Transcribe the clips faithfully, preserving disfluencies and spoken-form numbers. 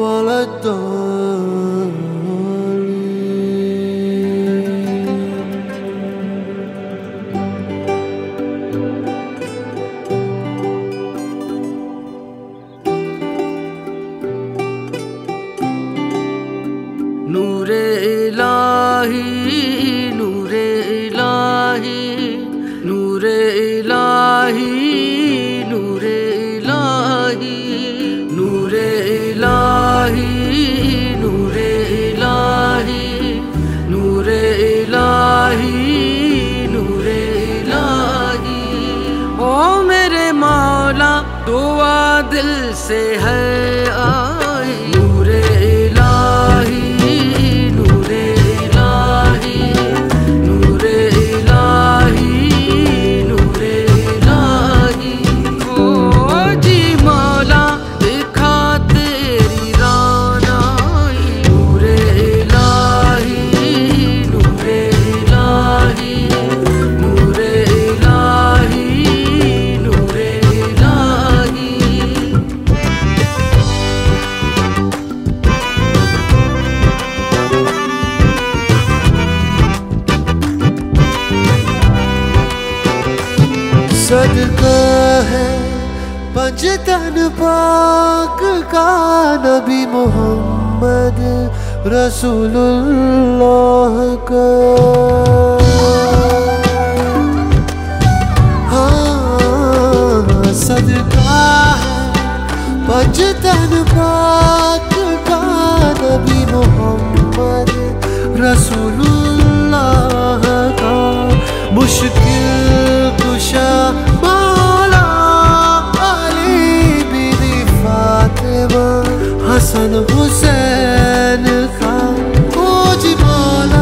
ولا الضالين. नूरे इलाही नूरे इलाही नूरे इलाही नूरे इलाही नूरे इलाही नूरे इलाही नूरे इलाही नूरे इलाही। ओ मेरे मौला दुआ दिल से है आई। नूरे इलाही नूरे इलाही नूरे इलाही नूरे इलाही। ओ जी मौला दिखा तेरी रानाई। नूरे इलाही नूरे इलाही नूरे इलाही नूरे इलाही। सदका है पंजतन पाक का नबी मोहम्मद रसूलुल्लाह का। हाँ सदका है पंजतन पाक का नबी मोहम्मद रसूलुल्लाह का। मुश्किल कुशा मौला अली बीबी फातिमा हसन हुसैन का। ओ जी मौला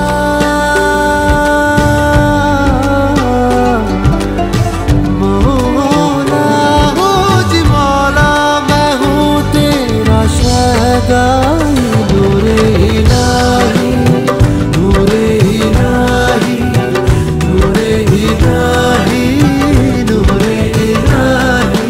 मौला ओ जी मौला मैं हूँ तेरा शहदा। नूरे इलाही नूरे इलाही नूरे इलाही नूरे इलाही।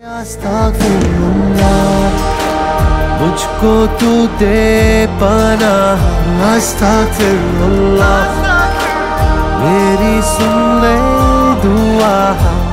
अस्तगफिरुल्लाह, मुझको तू दे पनाह। अस्तगफिरुल्लाह, मेरी सुन ले दुआ।